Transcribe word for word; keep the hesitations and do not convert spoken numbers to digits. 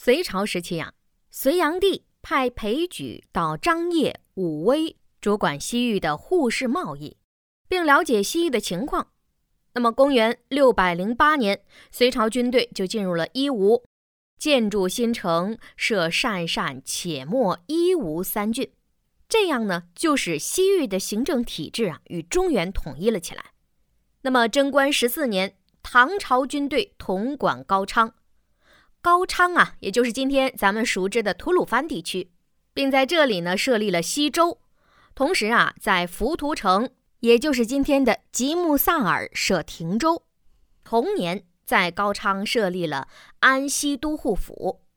隋朝时期啊，隋炀帝派裴矩到张掖、武威主管西域的互市贸易，并了解西域的情况。那么公元六百零八年，隋朝军队就进入了伊吾，建筑新城，设鄯善、且末、伊吾三郡。这样呢，就使西域的行政体制啊与中原统一了起来。那么贞观十四年，唐朝军队统管高昌。高昌啊，也就是今天咱们熟知的吐鲁番地区，并在这里呢设立了西州。同时啊，在浮屠城，也就是今天的吉木萨尔设亭州。同年，在高昌设立了安西都护府。